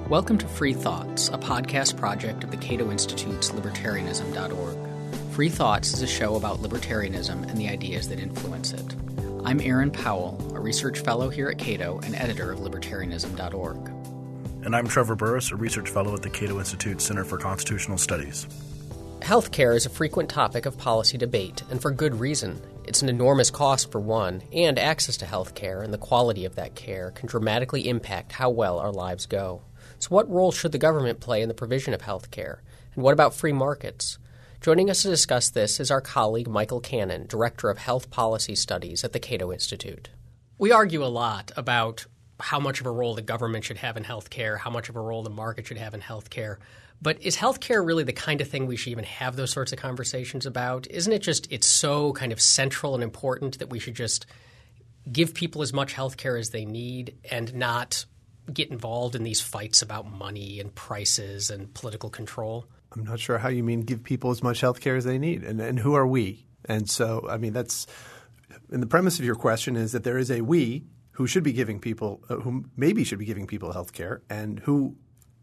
Welcome to Free Thoughts, a podcast project of the Cato Institute's libertarianism.org. Free Thoughts is a show about libertarianism and the ideas that influence it. I'm Aaron Powell, a research fellow here at Cato and editor of libertarianism.org. And I'm Trevor Burrus, a research fellow at the Cato Institute Center for Constitutional Studies. Healthcare is a frequent topic of policy debate, and for good reason. It's an enormous cost for one, and access to healthcare and the quality of that care can dramatically impact how well our lives go. So what role should the government play in the provision of healthcare? And what about free markets? Joining us to discuss this is our colleague Michael Cannon, Director of Health Policy Studies at the Cato Institute. We argue a lot about how much of a role the government should have in healthcare, how much of a role the market should have in healthcare. But is healthcare really the kind of thing we should even have those sorts of conversations about? Isn't it just it's so kind of central and important that we should just give people as much healthcare as they need and not get involved in these fights about money and prices and political control? I'm not sure how you mean give people as much health care as they need. And who are we? And so, I mean, that's – and the premise of your question is that there is a we who should be giving people who maybe should be giving people health care, and who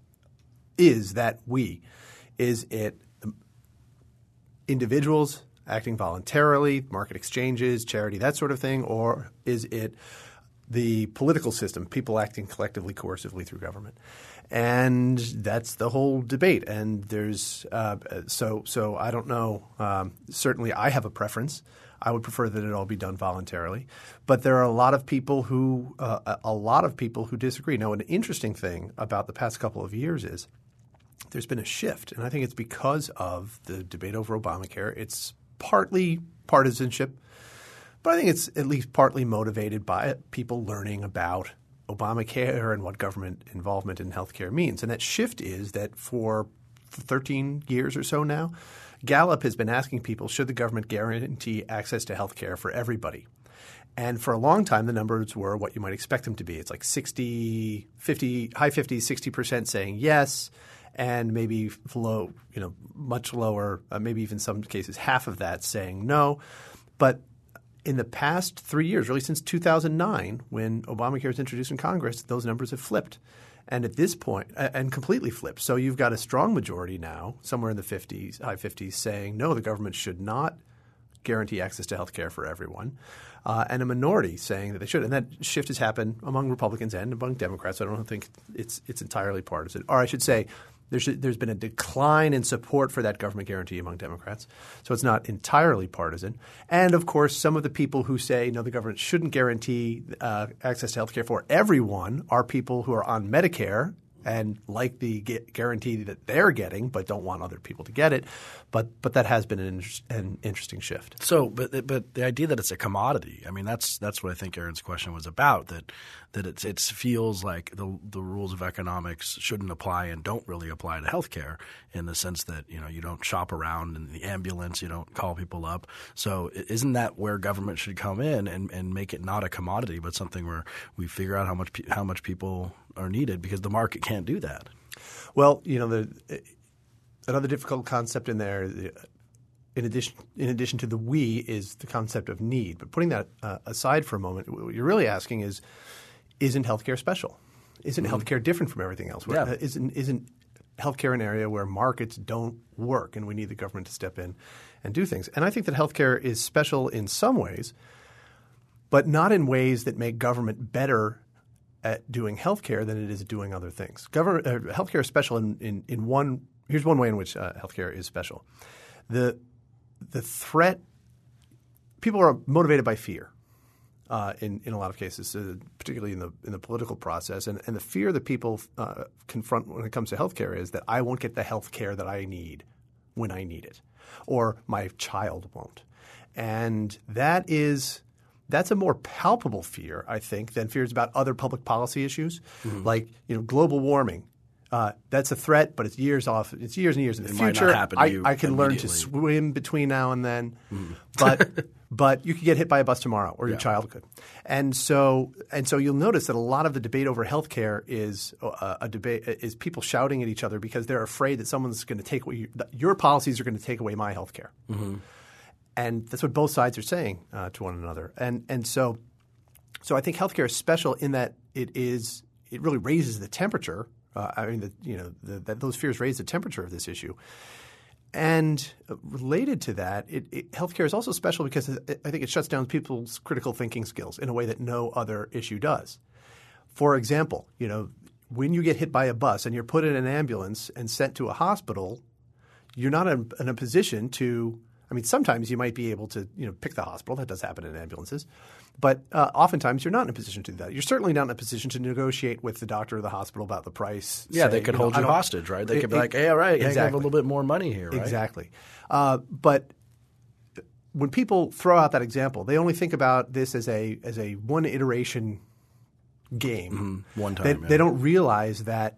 is that we? Is it individuals acting voluntarily, market exchanges, charity, that sort of thing, or is it the political system, people acting collectively, coercively through government? And that's the whole debate. And there's so I don't know. Certainly, I have a preference. I would prefer that it all be done voluntarily. But there are a lot of people who disagree. Now, an interesting thing about the past couple of years is there's been a shift, and I think it's because of the debate over Obamacare. It's partly partisanship, but I think it's at least partly motivated by people learning about Obamacare and what government involvement in healthcare means. And that shift is that for 13 years or so now, Gallup has been asking people, should the government guarantee access to healthcare for everybody? And for a long time, the numbers were what you might expect them to be. It's like 60, 50, high 50s, 60% saying yes, and maybe low, much lower, maybe even some cases half of that saying no. But in the past 3 years, really since 2009, when Obamacare was introduced in Congress, those numbers have flipped. And at this point – and completely flipped. So you've got a strong majority now, somewhere in the 50s, high 50s, saying no, the government should not guarantee access to health care for everyone, and a minority saying that they should. And that shift has happened among Republicans and among Democrats. So I don't think it's entirely partisan. Or I should say there's been a decline in support for that government guarantee among Democrats. So it's not entirely partisan. And, of course, some of the people who say, no, the government shouldn't guarantee access to health care for everyone are people who are on Medicare and like the guarantee that they're getting but don't want other people to get it. But that has been an interesting shift. So but the idea that it's a commodity, I mean that's what I think Aaron's question was about, that it feels like the rules of economics shouldn't apply and don't really apply to healthcare in the sense that you don't shop around in the ambulance, you don't call people up. So isn't that where government should come in and make it not a commodity but something where we figure out how much people are needed, because the market can't do that? Well, another difficult concept in there, in addition to the we, is the concept of need. But putting that aside for a moment, what you're really asking is, isn't healthcare special? Isn't healthcare different from everything else? Yeah. Isn't healthcare an area where markets don't work and we need the government to step in and do things? And I think that healthcare is special in some ways, but not in ways that make government better at doing healthcare than it is at doing other things. Healthcare is special in one. Here's one way in which healthcare is special. The threat – people are motivated by fear in a lot of cases, particularly in the political process. And the fear that people confront when it comes to healthcare is that I won't get the healthcare that I need when I need it, or my child won't. And that's a more palpable fear, I think, than fears about other public policy issues, like global warming. That's a threat, but it's years off. It's years and years in the future. Might not happen to you I can learn to swim between now and then, but you could get hit by a bus tomorrow, or your child could. And so you'll notice that a lot of the debate over healthcare is a debate is people shouting at each other because they're afraid that someone's going to take away your policies are going to take away my healthcare. And that's what both sides are saying to one another. And so I think healthcare is special in that it really raises the temperature Those fears raise the temperature of this issue. And related to that, healthcare is also special because I think it shuts down people's critical thinking skills in a way that no other issue does. For example, when you get hit by a bus and you're put in an ambulance and sent to a hospital, you're not in a position to – I mean, sometimes you might be able to pick the hospital. That does happen in ambulances. But oftentimes you're not in a position to do that. You're certainly not in a position to negotiate with the doctor or the hospital about the price. Yeah, they could hold you hostage, right? They could be like, hey, all right, exactly. Have a little bit more money here, right? Exactly. But when people throw out that example, they only think about this as a one iteration game. One time. They don't realize that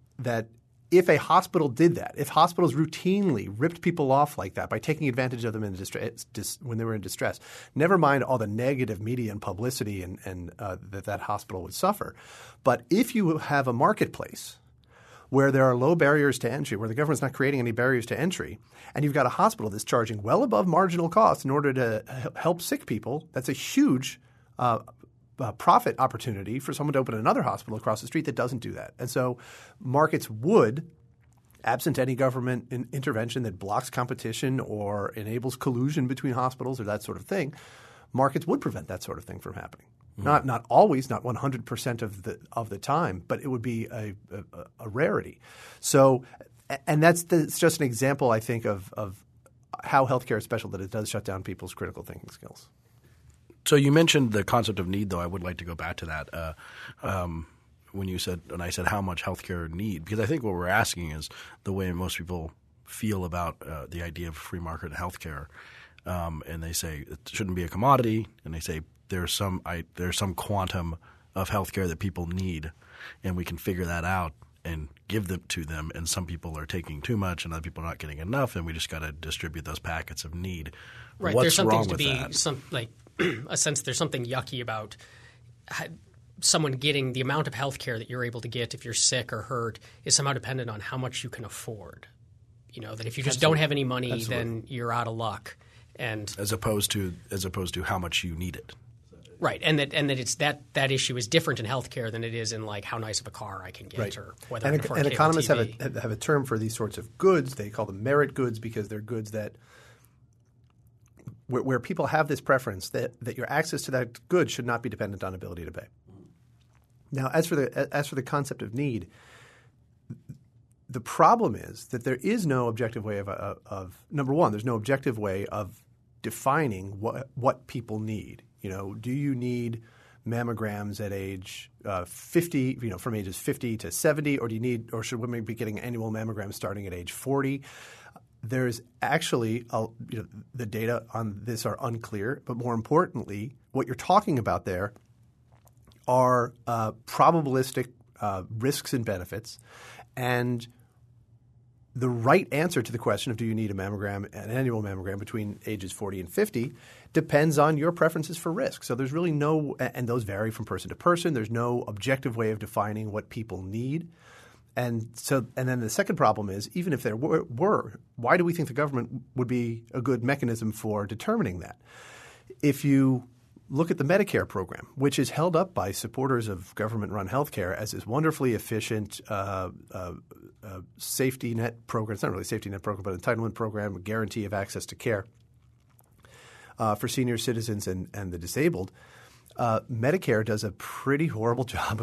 if a hospital did that, if hospitals routinely ripped people off like that by taking advantage of them in when they were in distress, never mind all the negative media and publicity and that hospital would suffer. But if you have a marketplace where there are low barriers to entry, where the government's not creating any barriers to entry, and you've got a hospital that's charging well above marginal cost in order to help sick people, that's a huge profit opportunity for someone to open another hospital across the street that doesn't do that. And so markets would, absent any government intervention that blocks competition or enables collusion between hospitals or that sort of thing, markets would prevent that sort of thing from happening. Not always, not 100% of the time, but it would be a rarity. So, and that's just an example, I think, of how healthcare is special, that it does shut down people's critical thinking skills. So you mentioned the concept of need, though. I would like to go back to that when I said how much healthcare need, because I think what we're asking is the way most people feel about the idea of free market healthcare, and they say it shouldn't be a commodity, and they say there's some quantum of healthcare that people need, and we can figure that out and give them to them. And some people are taking too much, and other people are not getting enough, and we just got to distribute those packets of need. Right. What's there's wrong something to with be that? A sense there's something yucky about someone getting the amount of health care that you're able to get if you're sick or hurt is somehow dependent on how much you can afford. That if you just don't have any money, then you're out of luck. And as opposed to how much you need it. Right, and that it's that issue is different in healthcare than it is in like how nice of a car I can get, right, or whether I can afford cable economists TV. have a term for these sorts of goods. They call them merit goods because they're goods that where people have this preference that your access to that good should not be dependent on ability to pay. Now, as for the concept of need, the problem is that there is no objective way of number one, there's no objective way of defining what people need. Do you need mammograms at age 50, from ages 50 to 70, or should women be getting annual mammograms starting at age 40? There's actually the data on this are unclear, but more importantly, what you're talking about there are probabilistic risks and benefits, and the right answer to the question of do you need an annual mammogram between ages 40 and 50 depends on your preferences for risk. So there's really no – and those vary from person to person. There's no objective way of defining what people need. And then the second problem is even if there were, why do we think the government would be a good mechanism for determining that? If you look at the Medicare program, which is held up by supporters of government-run healthcare as this wonderfully efficient safety net program – it's not really a safety net program, but an entitlement program, a guarantee of access to care for senior citizens and the disabled, Medicare does a pretty horrible job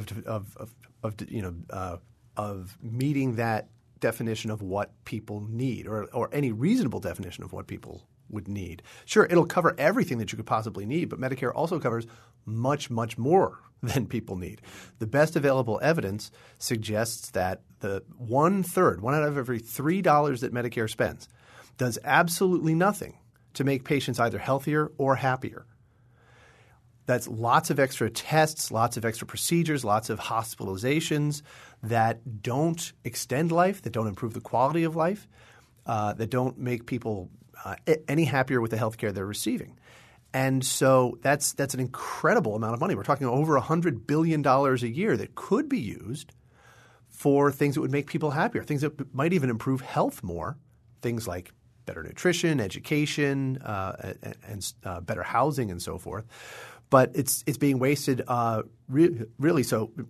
of meeting that definition of what people need or any reasonable definition of what people would need. Sure, it'll cover everything that you could possibly need, but Medicare also covers much, much more than people need. The best available evidence suggests that the one out of every $3 that Medicare spends does absolutely nothing to make patients either healthier or happier. That's lots of extra tests, lots of extra procedures, lots of hospitalizations that don't extend life, that don't improve the quality of life, that don't make people any happier with the health care they're receiving. And so that's an incredible amount of money. We're talking over $100 billion a year that could be used for things that would make people happier, things that might even improve health more, things like better nutrition, education, and better housing and so forth. But it's being wasted really. So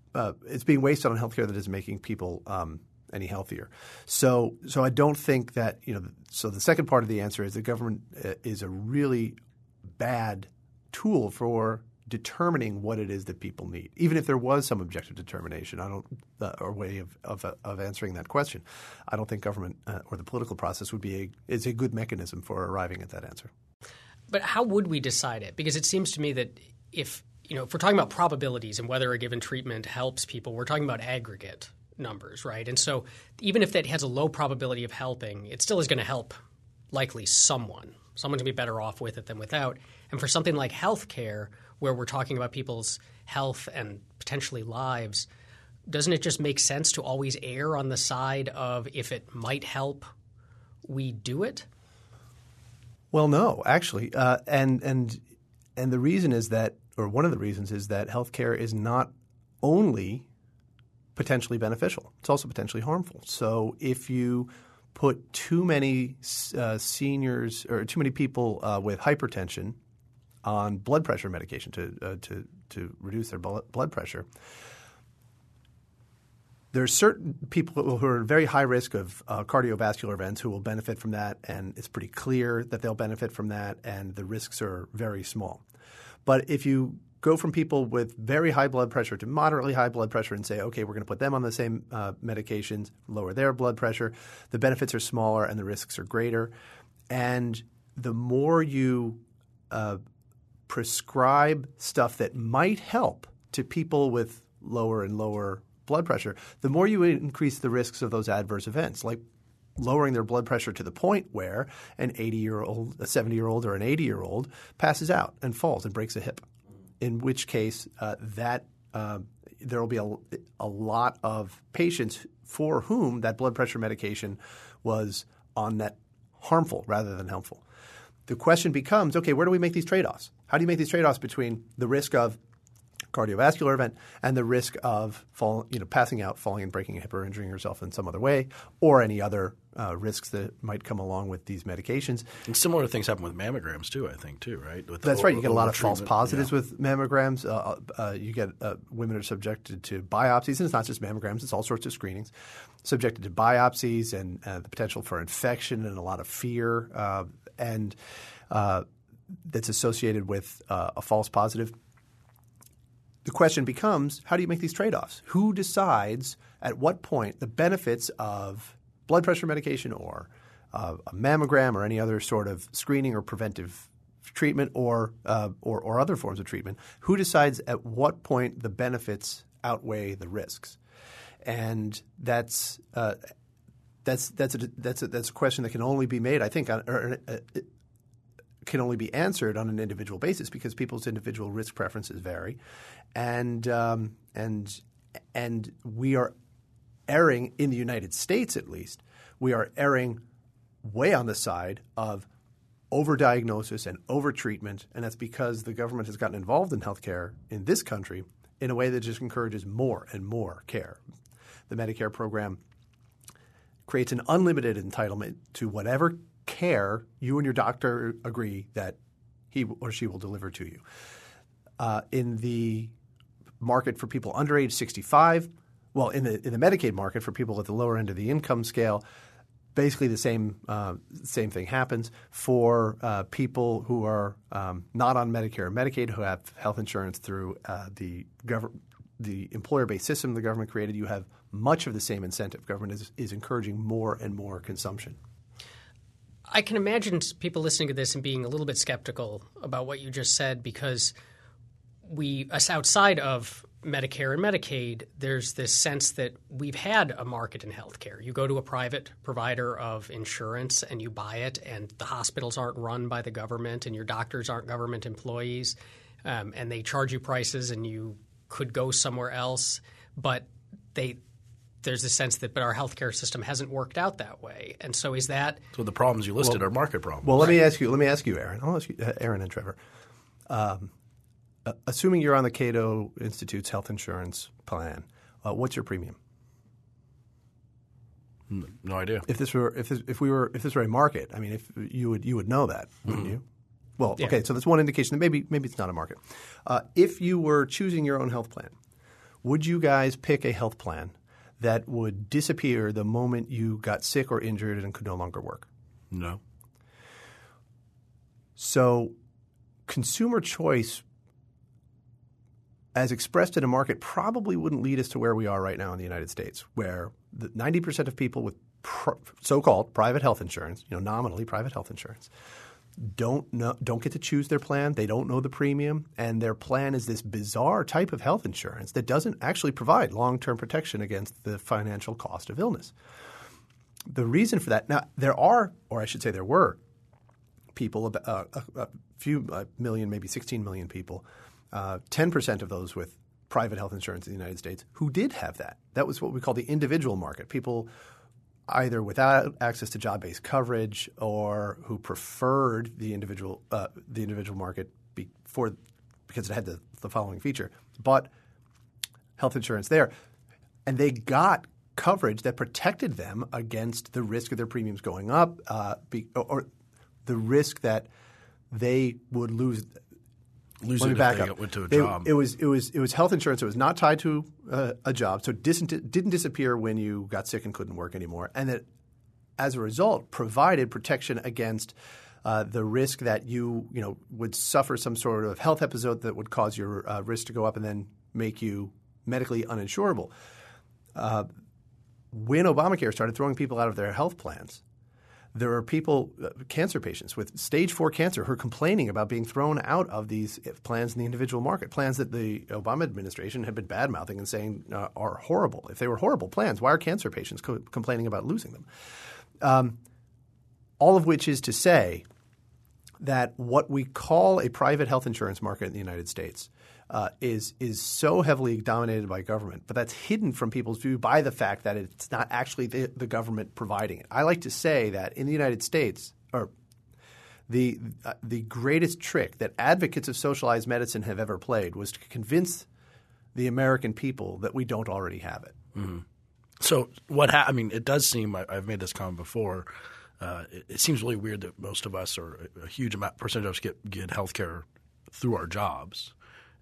it's being wasted on healthcare that isn't making people any healthier. So I don't think that So the second part of the answer is the government is a really bad tool for determining what it is that people need. Even if there was some objective determination, or way of answering that question, I don't think government or the political process is a good mechanism for arriving at that answer. But how would we decide it? Because it seems to me that if we're talking about probabilities and whether a given treatment helps people, we're talking about aggregate numbers, right? And so even if that has a low probability of helping, it still is going to help likely someone. Someone's going to be better off with it than without. And for something like healthcare, where we're talking about people's health and potentially lives, doesn't it just make sense to always err on the side of if it might help, we do it? Well, no, actually. And the reason is that, or one of the reasons is that healthcare is not only potentially beneficial, it's also potentially harmful. So if you put too many seniors or too many people with hypertension on blood pressure medication to reduce their blood pressure, there are certain people who are at very high risk of cardiovascular events who will benefit from that, and it's pretty clear that they'll benefit from that, and the risks are very small. But if you go from people with very high blood pressure to moderately high blood pressure and say, okay, we're going to put them on the same medications, lower their blood pressure, the benefits are smaller and the risks are greater. And the more you prescribe stuff that might help to people with lower and lower blood pressure, the more you increase the risks of those adverse events, like lowering their blood pressure to the point where an 80-year-old, a 70-year-old, or an 80-year-old passes out and falls and breaks a hip. In which case there will be a lot of patients for whom that blood pressure medication was on net harmful rather than helpful. The question becomes, okay, where do we make these trade-offs? How do you make these trade-offs between the risk of cardiovascular event and the risk of passing out, falling and breaking a hip or injuring yourself in some other way, or any other risks that might come along with these medications? And similar things happen with mammograms too, I think, too, right? That's right. You get a lot of false positives with mammograms. You get women are subjected to biopsies, and it's not just mammograms; it's all sorts of screenings. Subjected to biopsies and the potential for infection and a lot of fear, and that's associated with a false positive. The question becomes, how do you make these trade-offs? Who decides at what point the benefits of blood pressure medication or a mammogram or any other sort of screening or preventive treatment or other forms of treatment? Who decides at what point the benefits outweigh the risks? And that's a question that can only be made, I think, can only be answered on an individual basis because people's individual risk preferences vary, and we are erring in the United States, at least. We are erring way on the side of overdiagnosis and overtreatment, and that's because the government has gotten involved in healthcare in this country in a way that just encourages more and more care. The Medicare program creates an unlimited entitlement to whatever care you and your doctor agree that he or she will deliver to you. In the market for people under age 65, well, in the Medicaid market for people at the lower end of the income scale, basically the same thing happens. For people who are not on Medicare or Medicaid, who have health insurance through the employer-based system the government created, you have much of the same incentive. Government is encouraging more and more consumption. I can imagine people listening to this and being a little bit skeptical about what you just said because outside of Medicare and Medicaid, there's this sense that we've had a market in healthcare. You go to a private provider of insurance and you buy it, and the hospitals aren't run by the government and your doctors aren't government employees, and they charge you prices and you could go somewhere else, but there's a sense that our healthcare system hasn't worked out that way. And so is that – So the problems you listed are market problems. Well, let me ask you, Aaron. I'll ask you, Aaron and Trevor. Assuming you're on the Cato Institute's health insurance plan, what's your premium? No idea. If this were a market, I mean, if you would know that, wouldn't you? Well, yeah. Okay, so that's one indication that maybe it's not a market. If you were choosing your own health plan, would you guys pick a health plan that would disappear the moment you got sick or injured and could no longer work? No. So consumer choice as expressed in a market probably wouldn't lead us to where we are right now in the United States, where 90% of people with so-called private health insurance, nominally private health insurance, don't get to choose their plan. They don't know the premium, and their plan is this bizarre type of health insurance that doesn't actually provide long-term protection against the financial cost of illness. The reason for that – now there are, or I should say there were, people, a few million, maybe 16 million people, 10% of those with private health insurance in the United States who did have that. That was what we call the individual market, people either without access to job-based coverage or who preferred the individual market because it had the following feature, but health insurance there. And they got coverage that protected them against the risk of their premiums going up or the risk that they would lose it if they went to a job. It was health insurance that was not tied to a job, so it didn't disappear when you got sick and couldn't work anymore, and that as a result provided protection against the risk that you would suffer some sort of health episode that would cause your risk to go up and then make you medically uninsurable. When Obamacare started throwing people out of their health plans, there are people, cancer patients with stage 4 cancer, who are complaining about being thrown out of these plans in the individual market, plans that the Obama administration had been bad-mouthing and saying are horrible. If they were horrible plans, why are cancer patients complaining about losing them? All of which is to say that what we call a private health insurance market in the United States is so heavily dominated by government, but that's hidden from people's view by the fact that it's not actually the government providing it. I like to say that in the United States, or the greatest trick that advocates of socialized medicine have ever played was to convince the American people that we don't already have it. Mm-hmm. So it does seem – I've made this comment before. It seems really weird that most of us, or a huge percentage of us, get health care through our jobs.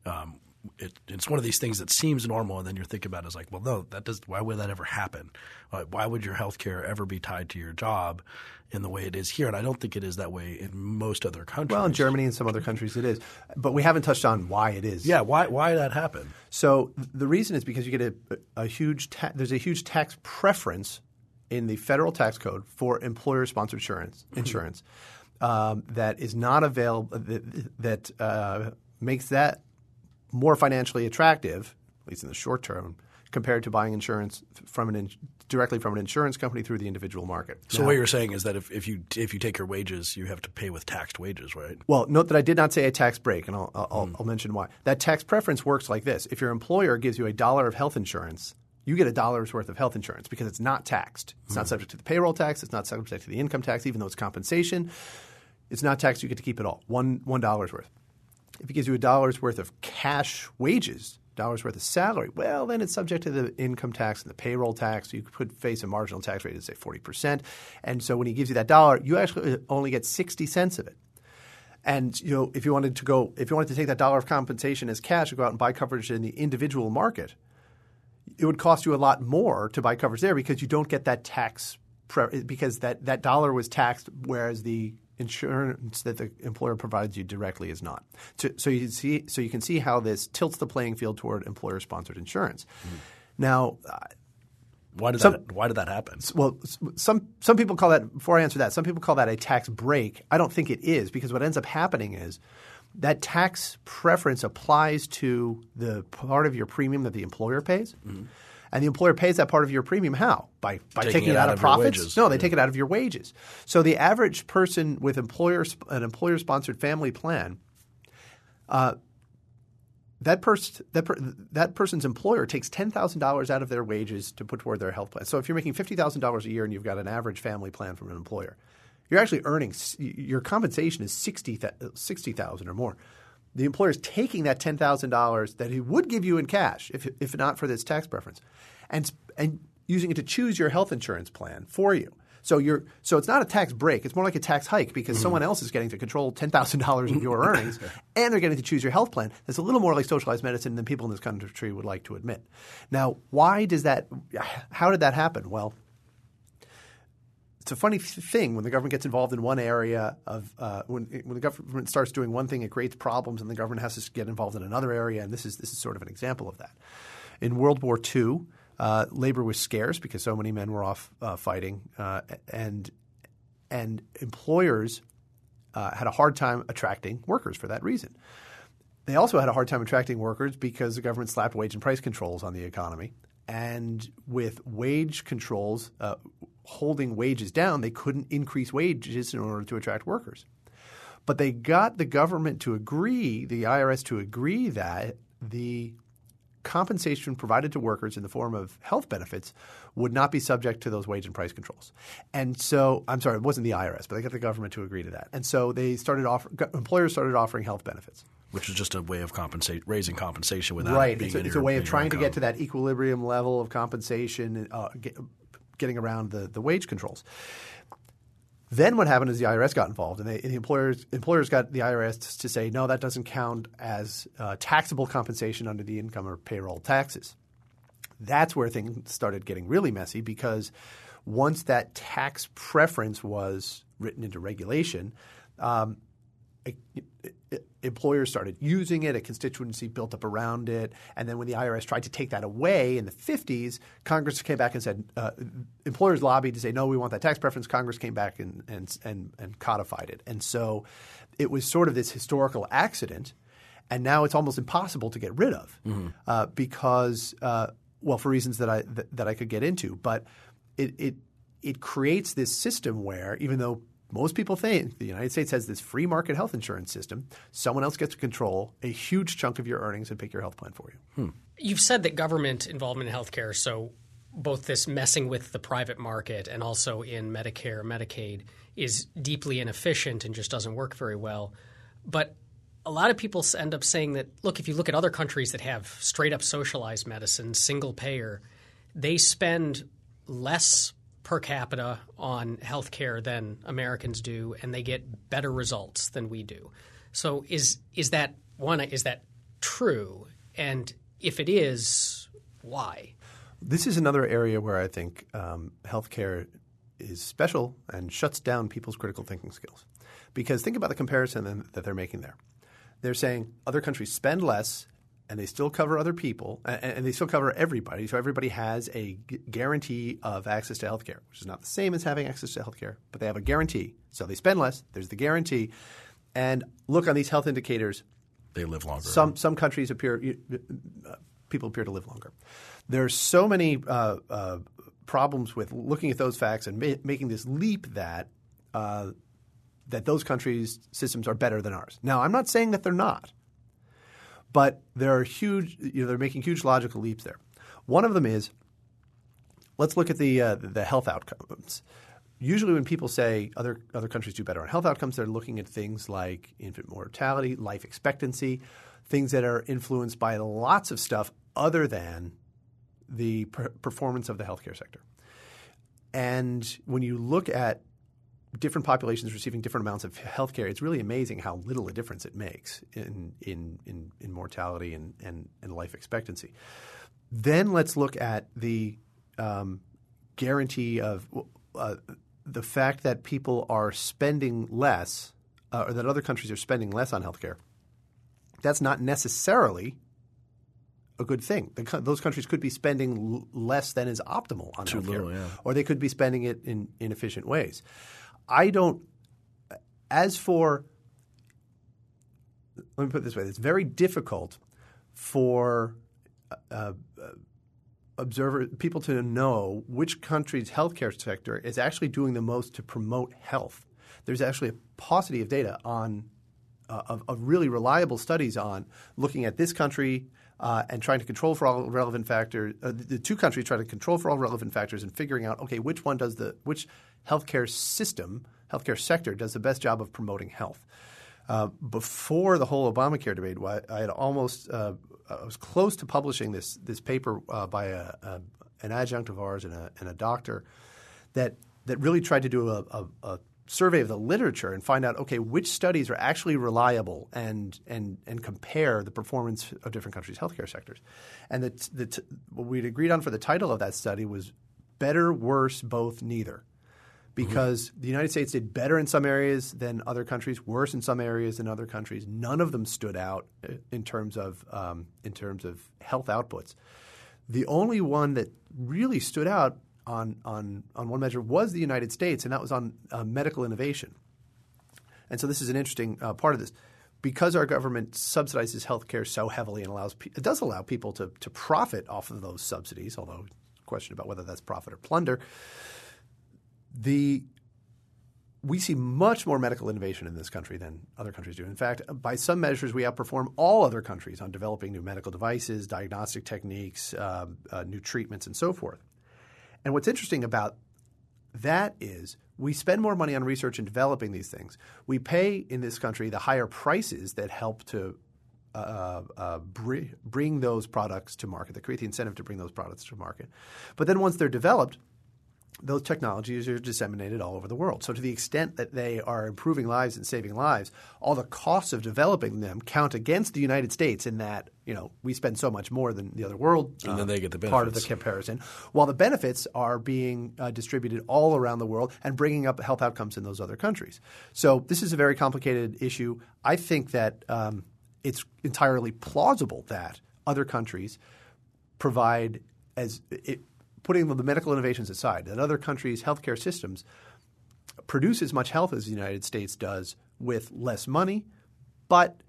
It's one of these things that seems normal, and then you're thinking about it as like, well, no, why would that ever happen? Why would your health care ever be tied to your job in the way it is here? And I don't think it is that way in most other countries. Well, in Germany and some other countries it is. But we haven't touched on why it is. Yeah, why that happened? So the reason is because you get there's a huge tax preference in the federal tax code for employer-sponsored insurance that is not available that makes that more financially attractive, at least in the short term, compared to buying insurance directly from an insurance company through the individual market. So what you're saying is that if you take your wages, you have to pay with taxed wages, right? Well, note that I did not say a tax break, and I'll mention why. That tax preference works like this. If your employer gives you $1 of health insurance, you get $1's worth of health insurance because it's not taxed. It's not subject to the payroll tax. It's not subject to the income tax, even though it's compensation. It's not taxed. You get to keep it all, $1 worth. If he gives you $1 worth of cash wages, $1 worth of salary, well, then it's subject to the income tax and the payroll tax. You could face a marginal tax rate of, say, 40%. And so when he gives you that $1, you actually only get 60 cents of it. And if you wanted to take that $1 of compensation as cash and go out and buy coverage in the individual market, it would cost you a lot more to buy coverage there because you don't get that tax because that $1 was taxed, whereas the insurance that the employer provides you directly is not. So you can see how this tilts the playing field toward employer-sponsored insurance. Mm-hmm. Now, why did that happen? Well, some people call that – before I answer that, some people call that a tax break. I don't think it is, because what ends up happening is that tax preference applies to the part of your premium that the employer pays. Mm-hmm. And the employer pays that part of your premium how? By taking it out of profits? No, they take it out of your wages. So the average person with an employer-sponsored family plan, that person's employer takes $10,000 out of their wages to put toward their health plan. So if you're making $50,000 a year and you've got an average family plan from an employer, you're actually earning – your compensation is $60,000 or more. The employer is taking that $10,000 that he would give you in cash if not for this tax preference and using it to choose your health insurance plan for you. So it's not a tax break. It's more like a tax hike because someone else is getting to control $10,000 of your earnings and they're getting to choose your health plan. It's a little more like socialized medicine than people in this country would like to admit. Now, how did that happen? Well, it's a funny thing when the government gets involved in one area of when the government starts doing one thing, it creates problems, and the government has to get involved in another area. And this is sort of an example of that. In World War II, labor was scarce because so many men were off fighting, and employers had a hard time attracting workers for that reason. They also had a hard time attracting workers because the government slapped wage and price controls on the economy. And with wage controls holding wages down, they couldn't increase wages in order to attract workers. But they got the government to agree, the IRS to agree that the compensation provided to workers in the form of health benefits would not be subject to those wage and price controls. And so – I'm sorry, it wasn't the IRS, but they got the government to agree to that. And so employers started offering health benefits. Which is just a way of raising compensation without being it's a way of trying to get to that equilibrium level of compensation, getting around the wage controls. Then what happened is the IRS got involved, and the employers got the IRS to say, no, that doesn't count as taxable compensation under the income or payroll taxes. That's where things started getting really messy because once that tax preference was written into regulation, employers started using it. A constituency built up around it. And then when the IRS tried to take that away in the 50s, Congress came back and said employers lobbied to say, no, we want that tax preference. Congress came back and codified it. And so it was sort of this historical accident. And now it's almost impossible to get rid of because for reasons that I could get into. But it creates this system where even though most people think the United States has this free market health insurance system, someone else gets to control a huge chunk of your earnings and pick your health plan for you. You've said that government involvement in healthcare, so both this messing with the private market and also in Medicare, Medicaid, is deeply inefficient and just doesn't work very well. But a lot of people end up saying that, look, if you look at other countries that have straight up socialized medicine, single payer, they spend less per capita on healthcare than Americans do, and they get better results than we do. So is that true? And if it is, why? This is another area where I think healthcare is special and shuts down people's critical thinking skills. Because think about the comparison that they're making there. They're saying other countries spend less and they still cover other people and they still cover everybody. So everybody has a guarantee of access to health care, which is not the same as having access to health care, but they have a guarantee. So they spend less. There's the guarantee. And look on these health indicators. They live longer. Some countries people appear to live longer. There's so many problems with looking at those facts and making this leap that those countries' systems are better than ours. Now, I'm not saying that they're not. But there are they're making huge logical leaps there. One of them is, let's look at the health outcomes. Usually when people say other countries do better on health outcomes, they're looking at things like infant mortality, life expectancy, things that are influenced by lots of stuff other than the performance of the healthcare sector. And when you look at different populations receiving different amounts of health care, it's really amazing how little a difference it makes in mortality and life expectancy. Then let's look at the guarantee of the fact that people are spending less or that other countries are spending less on health care. That's not necessarily a good thing. Those countries could be spending less than is optimal on health care, or they could be spending it in inefficient ways. Let me put it this way. It's very difficult for people to know which country's healthcare sector is actually doing the most to promote health. There's actually a paucity of data on of really reliable studies on looking at this country and trying to control for all relevant factors. The two countries try to control for all relevant factors and figuring out, okay, which healthcare sector does the best job of promoting health. Before the whole Obamacare debate, I had I was close to publishing this paper by an adjunct of ours and a doctor that that really tried to do a survey of the literature and find out, okay, which studies are actually reliable and compare the performance of different countries' healthcare sectors. And what we'd agreed on for the title of that study was Better, Worse, Both, Neither. Because the United States did better in some areas than other countries, worse in some areas than other countries. None of them stood out in terms of health outputs. The only one that really stood out on one measure was the United States, and that was on medical innovation. And so this is an interesting part of this. Because our government subsidizes healthcare so heavily and it does allow people to profit off of those subsidies, although question about whether that's profit or plunder. We see much more medical innovation in this country than other countries do. In fact, by some measures, we outperform all other countries on developing new medical devices, diagnostic techniques, new treatments, and so forth. And what's interesting about that is we spend more money on research and developing these things. We pay in this country the higher prices that help to bring those products to market, that create the incentive to bring those products to market. But then once they're developed, those technologies are disseminated all over the world. So to the extent that they are improving lives and saving lives, all the costs of developing them count against the United States in that, we spend so much more than the other world. And then they get the benefits. Part of the comparison. While the benefits are being distributed all around the world and bringing up health outcomes in those other countries. So this is a very complicated issue. I think that it's entirely plausible that other countries provide putting the medical innovations aside, that other countries' healthcare systems produce as much health as the United States does with less money, but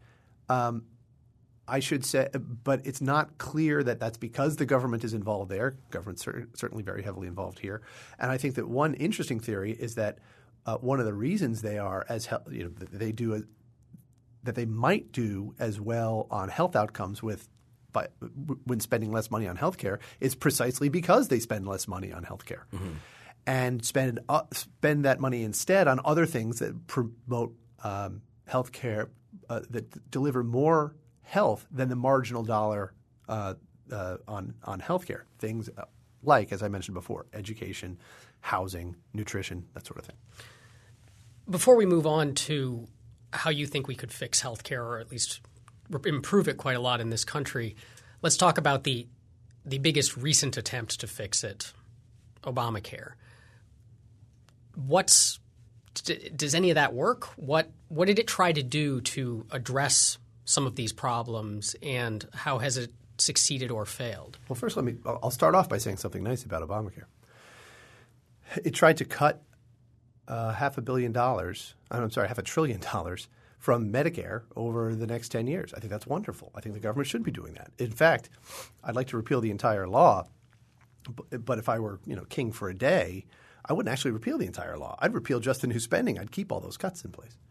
but it's not clear that that's because the government is involved there. Government's certainly very heavily involved here. And I think that one interesting theory is that one of the reasons they are that they might do as well on health outcomes when spending less money on healthcare is precisely because they spend less money on healthcare, and spend that money instead on other things that promote healthcare that deliver more health than the marginal dollar on healthcare. Things like, as I mentioned before, education, housing, nutrition, that sort of thing. Before we move on to how you think we could fix healthcare, or at least improve it quite a lot in this country, let's talk about the biggest recent attempt to fix it, Obamacare. Does any of that work? What did it try to do to address some of these problems, and how has it succeeded or failed? Well, first I'll start off by saying something nice about Obamacare. It tried to cut $500 billion from Medicare over the next 10 years. I think that's wonderful. I think the government should be doing that. In fact, I'd like to repeal the entire law, but if I were king for a day, I wouldn't actually repeal the entire law. I'd repeal just the new spending. I'd keep all those cuts in place.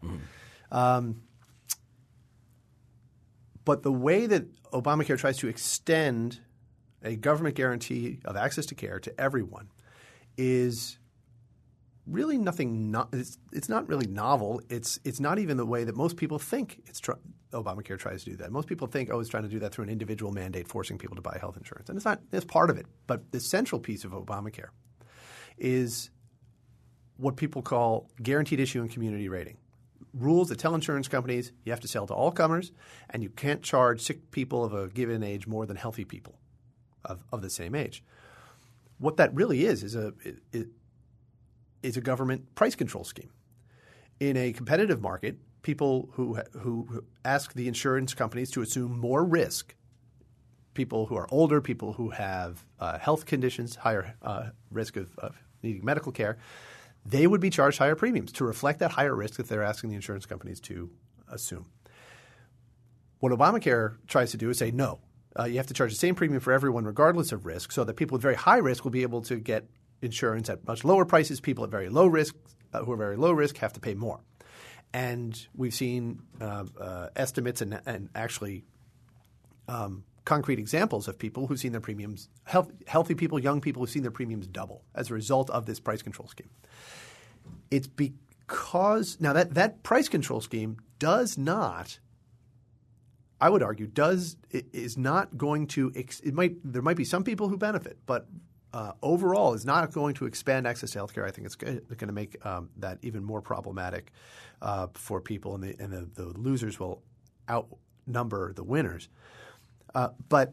But the way that Obamacare tries to extend a government guarantee of access to care to everyone is really nothing. It's not really novel. It's not even the way that most people think Obamacare tries to do that. Most people think, it's trying to do that through an individual mandate, forcing people to buy health insurance, and it's not. It's part of it. But the central piece of Obamacare is what people call guaranteed issue and community rating. Rules that tell insurance companies you have to sell to all comers, and you can't charge sick people of a given age more than healthy people of the same age. What that really is a government price control scheme. In a competitive market, people who ask the insurance companies to assume more risk, people who are older, people who have health conditions, higher risk of needing medical care, they would be charged higher premiums to reflect that higher risk that they're asking the insurance companies to assume. What Obamacare tries to do is say, no, you have to charge the same premium for everyone regardless of risk, so that people with very high risk will be able to get insurance at much lower prices. People at very low risk who are very low risk have to pay more. And we've seen estimates and actually concrete examples of people who've seen their premiums – healthy people, young people who've seen their premiums double as a result of this price control scheme. It's because – now that price control scheme does not – I would argue is not going to – there might be some people who benefit, but overall is not going to expand access to healthcare. I think it's going to make that even more problematic for people, and the losers will outnumber the winners. But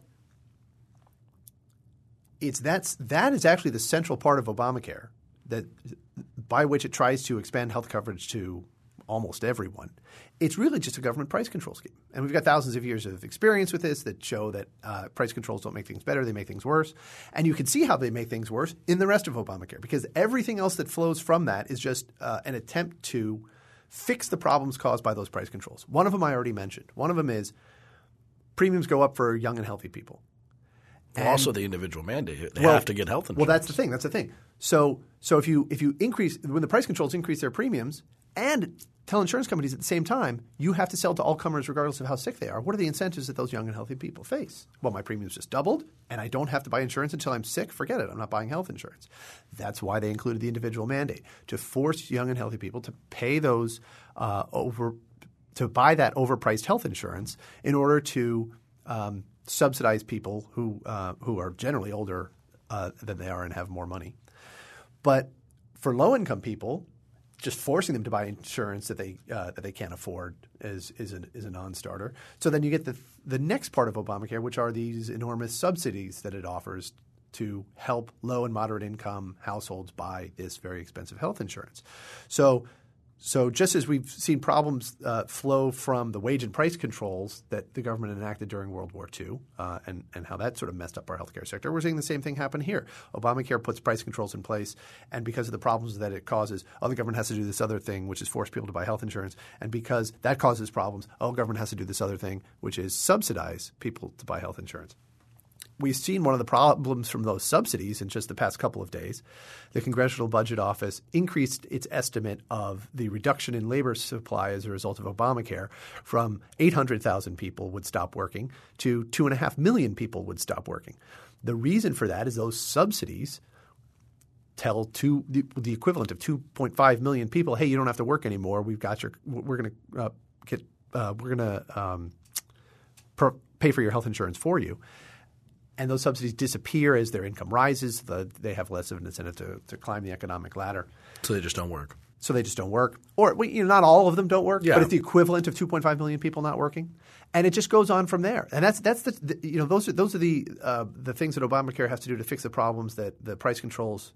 that is actually the central part of Obamacare, that by which it tries to expand health coverage to almost everyone. It's really just a government price control scheme. And we've got thousands of years of experience with this that show that price controls don't make things better, they make things worse. And you can see how they make things worse in the rest of Obamacare, because everything else that flows from that is just an attempt to fix the problems caused by those price controls. One of them I already mentioned. One of them is premiums go up for young and healthy people. Well, also the individual mandate. They have to get health insurance. Well, that's the thing. That's the thing. So if you increase – when the price controls increase their premiums and tell insurance companies at the same time you have to sell to all comers regardless of how sick they are, what are the incentives that those young and healthy people face? Well, my premiums just doubled and I don't have to buy insurance until I'm sick. Forget it. I'm not buying health insurance. That's why they included the individual mandate, to force young and healthy people to pay those to buy that overpriced health insurance in order to subsidize people who are generally older than they are and have more money. But for low-income people, just forcing them to buy insurance that they can't afford is a non-starter. So then you get the next part of Obamacare, which are these enormous subsidies that it offers to help low and moderate income households buy this very expensive health insurance. So just as we've seen problems flow from the wage and price controls that the government enacted during World War II and how that sort of messed up our healthcare sector, we're seeing the same thing happen here. Obamacare puts price controls in place, and because of the problems that it causes, the government has to do this other thing, which is force people to buy health insurance. And because that causes problems, the government has to do this other thing, which is subsidize people to buy health insurance. We've seen one of the problems from those subsidies in just the past couple of days. The Congressional Budget Office increased its estimate of the reduction in labor supply as a result of Obamacare from 800,000 people would stop working to 2.5 million people would stop working. The reason for that is those subsidies tell the equivalent of 2.5 million people, hey, you don't have to work anymore. We're going to pay for your health insurance for you. And those subsidies disappear as their income rises. They have less of an incentive to climb the economic ladder. So they just don't work. Or not all of them don't work, but it's the equivalent of 2.5 million people not working. And it just goes on from there. And those are the things that Obamacare has to do to fix the problems that the price controls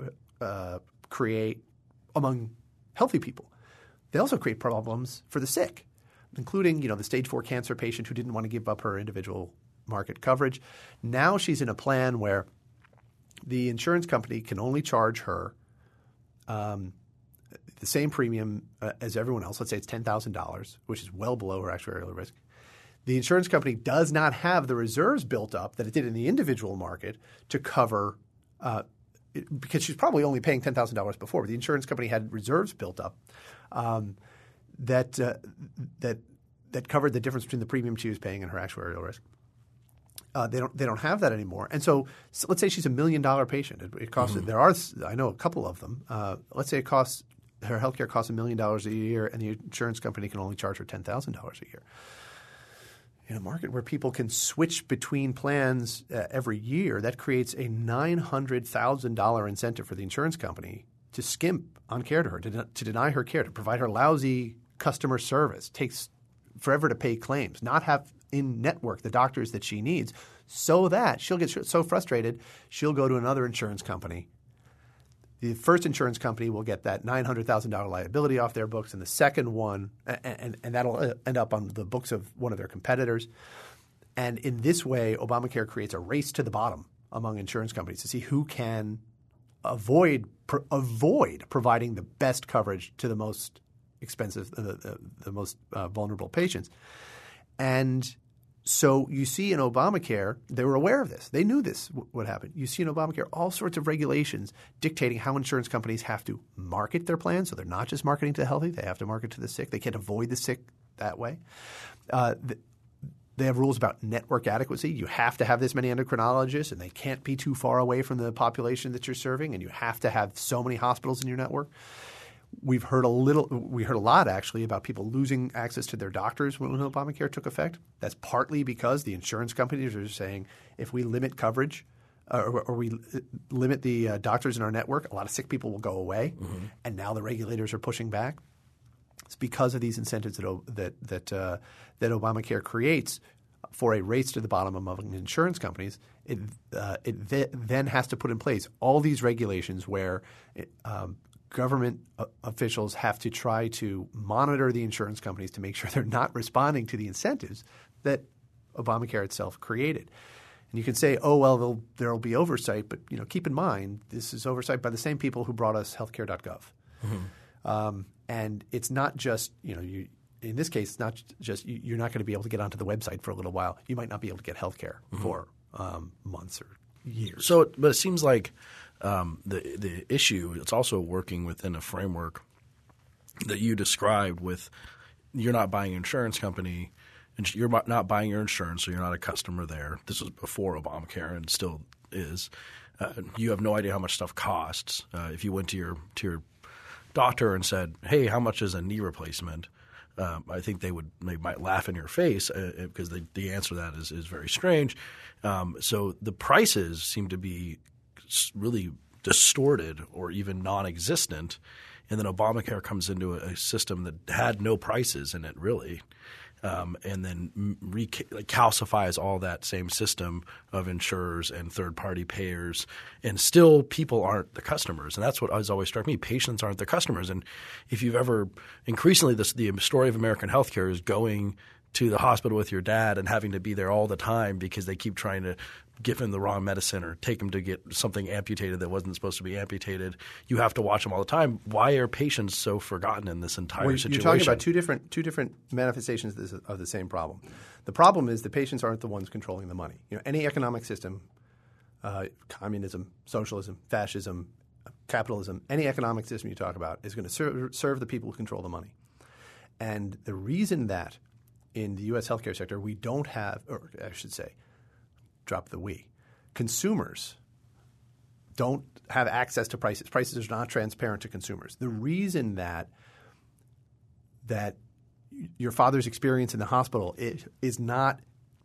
create among healthy people. They also create problems for the sick, including the stage 4 cancer patient who didn't want to give up her individual market coverage. Now she's in a plan where the insurance company can only charge her the same premium as everyone else. Let's say it's $10,000, which is well below her actuarial risk. The insurance company does not have the reserves built up that it did in the individual market to cover because she's probably only paying $10,000 before. But the insurance company had reserves built up that covered the difference between the premium she was paying and her actuarial risk. They don't have that anymore, and so let's say she's $1 million patient. It costs. There are I know a couple of them. Let's say her healthcare costs $1 million a year, and the insurance company can only charge her $10,000 a year. In a market where people can switch between plans every year, that creates a $900,000 incentive for the insurance company to skimp on care to her, to deny her care, to provide her lousy customer service. Takes forever to pay claims, not have in network the doctors that she needs, so that she'll get so frustrated she'll go to another insurance company. The first insurance company will get that $900,000 liability off their books, and the second one and that'll end up on the books of one of their competitors. And in this way, Obamacare creates a race to the bottom among insurance companies to see who can avoid providing the best coverage to the most expensive, the most vulnerable patients. And so you see in Obamacare, they were aware of this. They knew this would happen. You see in Obamacare all sorts of regulations dictating how insurance companies have to market their plans. So they're not just marketing to the healthy. They have to market to the sick. They can't avoid the sick that way. They have rules about network adequacy. You have to have this many endocrinologists, and they can't be too far away from the population that you're serving, and you have to have so many hospitals in your network. We heard a lot actually about people losing access to their doctors when Obamacare took effect. That's partly because the insurance companies are saying if we limit coverage or we limit the doctors in our network, a lot of sick people will go away. Mm-hmm. And now the regulators are pushing back. It's because of these incentives that Obamacare creates for a race to the bottom among insurance companies. It then has to put in place all these regulations where government officials have to try to monitor the insurance companies to make sure they're not responding to the incentives that Obamacare itself created. And you can say, oh, well, there'll be oversight, but keep in mind this is oversight by the same people who brought us healthcare.gov. Mm-hmm. And it's not just in this case, it's not just you're not going to be able to get onto the website for a little while. You might not be able to get healthcare mm-hmm. for months or years. But it seems like the issue, it's also working within a framework that you described with you're not buying an insurance company and you're not buying your insurance, so you're not a customer there. This was before Obamacare and still is. You have no idea how much stuff costs. If you went to your doctor and said, hey, how much is a knee replacement? I think they might laugh in your face because the answer to that is very strange. So the prices seem to be really distorted or even non-existent, and then Obamacare comes into a system that had no prices in it really, and then calcifies all that same system of insurers and third-party payers, and still people aren't the customers. And that's what has always struck me. Patients aren't the customers. And if you've ever – increasingly the story of American healthcare is going to the hospital with your dad and having to be there all the time because they keep trying to give him the wrong medicine or take him to get something amputated that wasn't supposed to be amputated. You have to watch them all the time. Why are patients so forgotten in this entire situation? You're talking about two different manifestations of the same problem. The problem is the patients aren't the ones controlling the money. Any economic system, communism, socialism, fascism, capitalism, any economic system you talk about is going to serve the people who control the money. And the reason that in the U.S. healthcare sector we don't have – or I should say drop the we. Consumers don't have access to prices. Prices are not transparent to consumers. The reason that your father's experience in the hospital it does not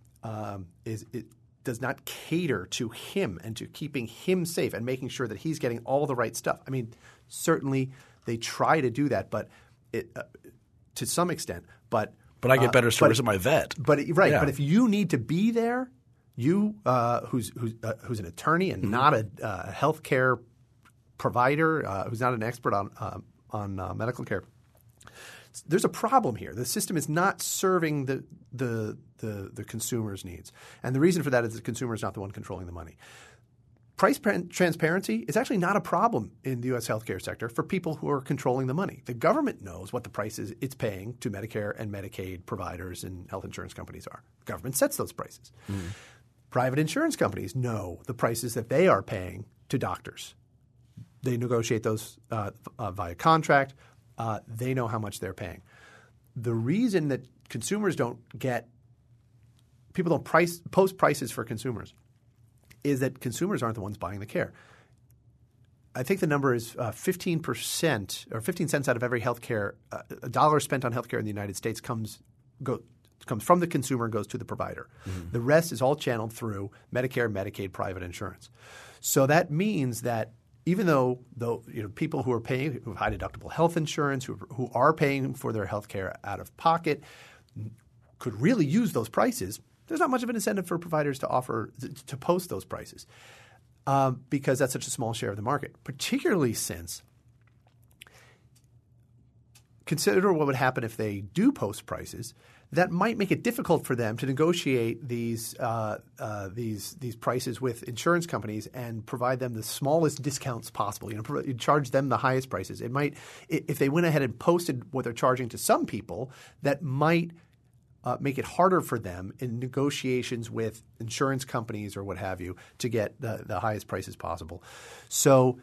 cater to him and to keeping him safe and making sure that he's getting all the right stuff. I mean, certainly they try to do that, but to some extent. But I get better service at my vet. But if you need to be there. You, who's an attorney and mm-hmm. not a healthcare provider, who's not an expert on medical care, there's a problem here. The system is not serving the consumer's needs, and the reason for that is the consumer is not the one controlling the money. Price transparency is actually not a problem in the U.S. healthcare sector for people who are controlling the money. The government knows what the prices it's paying to Medicare and Medicaid providers and health insurance companies are. The government sets those prices. Mm-hmm. Private insurance companies know the prices that they are paying to doctors. They negotiate those via contract. They know how much they're paying. The reason that consumers don't get – people don't post prices for consumers is that consumers aren't the ones buying the care. I think the number is 15% or 15 cents out of every healthcare a dollar spent on healthcare in the United States comes from the consumer and goes to the provider. Mm-hmm. The rest is all channeled through Medicare, Medicaid, private insurance. So that means that even though people who are paying who have high deductible health insurance, who are paying for their health care out of pocket, could really use those prices, there's not much of an incentive for providers to post those prices because that's such a small share of the market, particularly since consider what would happen if they do post prices. That might make it difficult for them to negotiate these prices with insurance companies and provide them the smallest discounts possible. Charge them the highest prices. It might, if they went ahead and posted what they're charging to some people, that might make it harder for them in negotiations with insurance companies or what have you to get the highest prices possible. So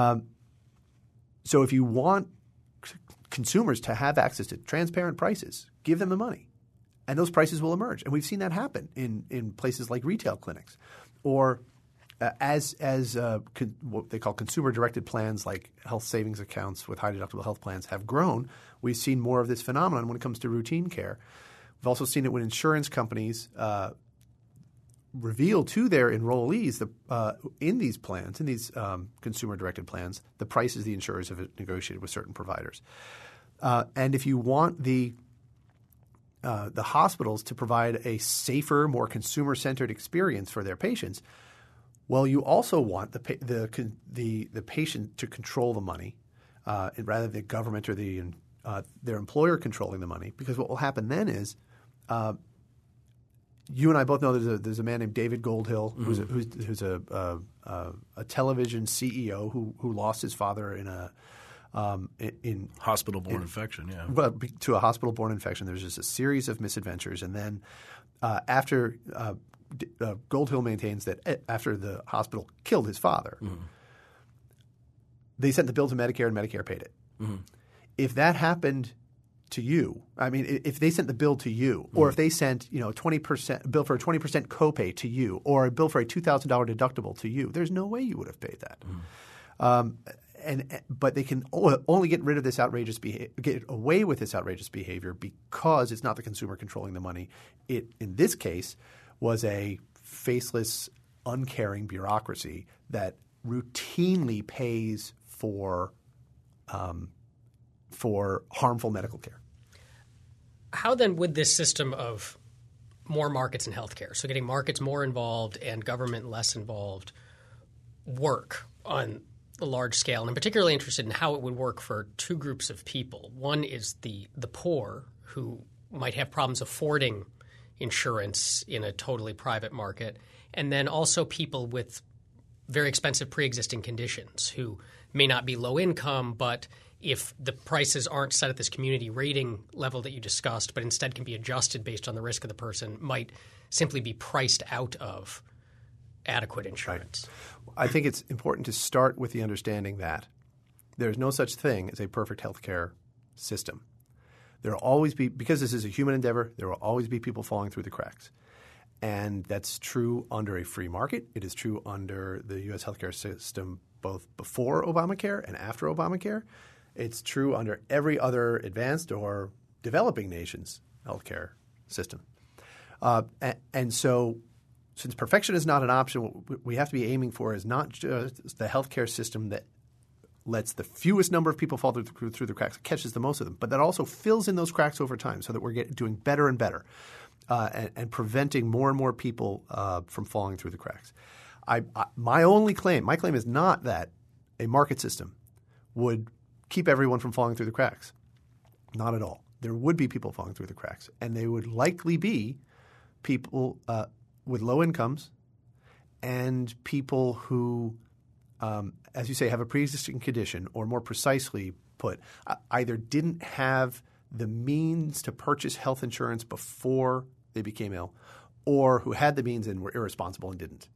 if you want consumers to have access to transparent prices, give them the money. And those prices will emerge. And we've seen that happen in places like retail clinics or as what they call consumer-directed plans like health savings accounts with high-deductible health plans have grown. We've seen more of this phenomenon when it comes to routine care. We've also seen it when insurance companies reveal to their enrollees in these plans, in these consumer-directed plans, the prices the insurers have negotiated with certain providers. And if you want the hospitals to provide a safer, more consumer-centered experience for their patients, well, you also want the patient to control the money rather than the government or their employer controlling the money. Because what will happen then is you and I both know there's a man named David Goldhill who's a television CEO who lost his father in hospital-borne infection. Yeah, well, to a hospital-borne infection. There's just a series of misadventures, and then after Goldhill maintains that after the hospital killed his father, they sent the bill to Medicare and Medicare paid it. If that happened to you, I mean, if they sent the bill to you, or if they sent 20% bill for a 20% copay to you, or a bill for a $2,000 deductible to you, there's no way you would have paid that. But they can only get rid of this get away with this outrageous behavior because it's not the consumer controlling the money. It, in this case, was a faceless, uncaring bureaucracy that routinely pays for harmful medical care. How then would this system of more markets in healthcare, so getting markets more involved and government less involved, work on a large scale? And I'm particularly interested in how it would work for two groups of people. One is the poor who might have problems affording insurance in a totally private market, and then also people with very expensive pre-existing conditions who may not be low income, but if the prices aren't set at this community rating level that you discussed, but instead can be adjusted based on the risk of the person, might simply be priced out of adequate insurance. Right. I think it's important to start with the understanding that there's no such thing as a perfect healthcare system. There will always be, because this is a human endeavor, there will always be people falling through the cracks. And that's true under a free market. It is true under the U.S. healthcare system both before Obamacare and after Obamacare. It's true under every other advanced or developing nation's healthcare system. And so since perfection is not an option, what we have to be aiming for is not just the healthcare system that lets the fewest number of people fall through the cracks, catches the most of them, but that also fills in those cracks over time so that we're doing better and better and preventing more and more people from falling through the cracks. My claim is not that a market system would keep everyone from falling through the cracks. Not at all. There would be people falling through the cracks, and they would likely be people with low incomes and people who, as you say, have a pre-existing condition, or more precisely put, either didn't have the means to purchase health insurance before they became ill, or who had the means and were irresponsible and didn't.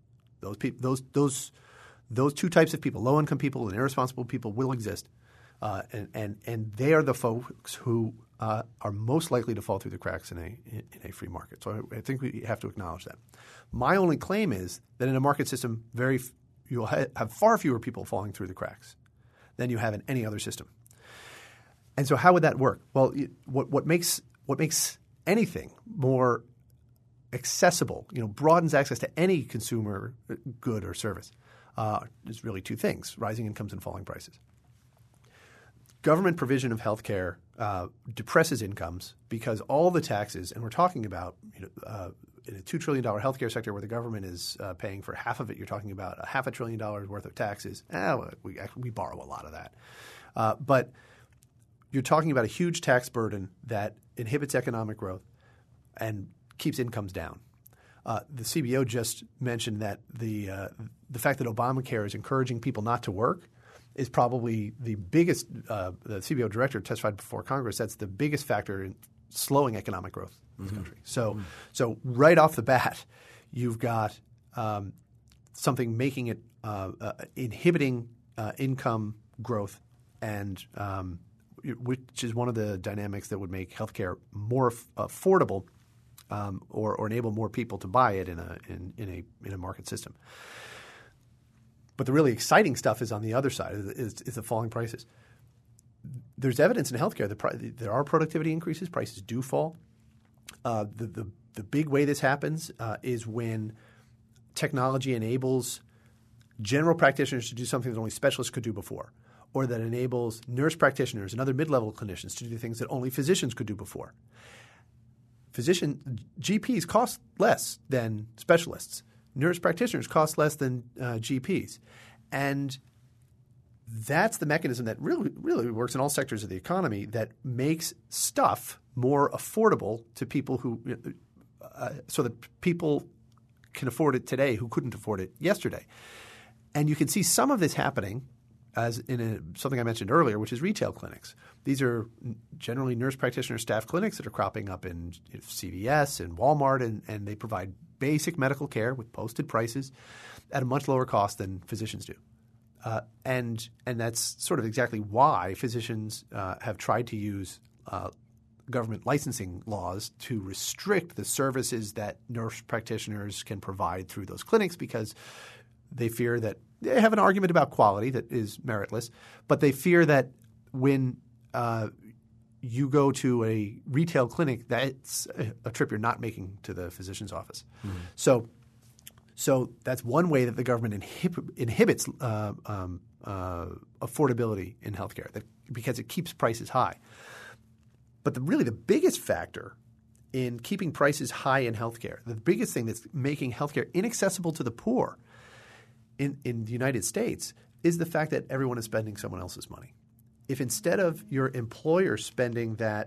Those two types of people, low-income people and irresponsible people, will exist. And they are the folks who are most likely to fall through the cracks in a free market. So I think we have to acknowledge that. My only claim is that in a market system, you'll have far fewer people falling through the cracks than you have in any other system. And so how would that work? Well, what makes anything more accessible, broadens access to any consumer good or service, is really two things: rising incomes and falling prices. Government provision of health care depresses incomes because all the taxes, and we're talking about in a $2 trillion healthcare sector where the government is paying for half of it, you're talking about $500 billion worth of taxes. We borrow a lot of that. But you're talking about a huge tax burden that inhibits economic growth and keeps incomes down. The CBO just mentioned that the fact that Obamacare is encouraging people not to work is probably the biggest the CBO director testified before Congress. That's the biggest factor in slowing economic growth in this country. So right off the bat, you've got something making it inhibiting income growth, and which is one of the dynamics that would make healthcare more affordable or enable more people to buy it in a market system. But the really exciting stuff is on the other side, is the falling prices. There's evidence in healthcare that there are productivity increases. Prices do fall. The big way this happens is when technology enables general practitioners to do something that only specialists could do before, or that enables nurse practitioners and other mid-level clinicians to do things that only physicians could do before. GPs cost less than specialists. Nurse practitioners cost less than GPs. And that's the mechanism that really works in all sectors of the economy that makes stuff more affordable to people who so that people can afford it today who couldn't afford it yesterday. And you can see some of this happening as in something I mentioned earlier, which is retail clinics. These are generally nurse practitioner staff clinics that are cropping up in CVS and Walmart, and they provide basic medical care with posted prices at a much lower cost than physicians do. And that's sort of exactly why physicians have tried to use government licensing laws to restrict the services that nurse practitioners can provide through those clinics, because they fear that they have an argument about quality that is meritless, but they fear that when you go to a retail clinic, that's a trip you're not making to the physician's office. Mm-hmm. So that's one way that the government inhibits affordability in healthcare, because it keeps prices high. But really the biggest factor in keeping prices high in healthcare, the biggest thing that's making healthcare inaccessible to the poor in the United States, is the fact that everyone is spending someone else's money. If instead of your employer spending that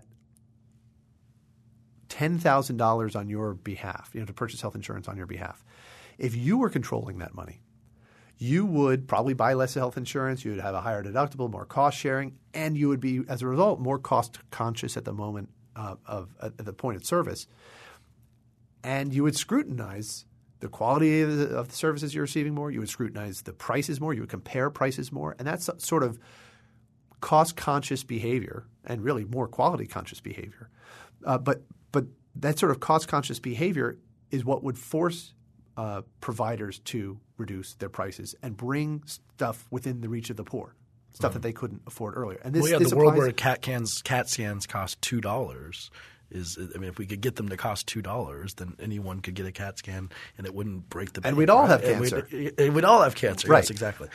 $10,000 on your behalf, to purchase health insurance on your behalf, if you were controlling that money, you would probably buy less health insurance, you would have a higher deductible, more cost sharing, and you would be, as a result, more cost conscious at the moment at the point of service. And you would scrutinize the quality of the services you're receiving more. You would scrutinize the prices more. You would compare prices more. And that's sort of cost-conscious behavior, and really more quality-conscious behavior. But that sort of cost-conscious behavior is what would force providers to reduce their prices and bring stuff within the reach of the poor, stuff that they couldn't afford earlier. And the world where CAT scans cost $2 if we could get them to cost $2, then anyone could get a CAT scan and it wouldn't break the bank. And we'd all have cancer. We'd all have cancer. Right. Yes, exactly.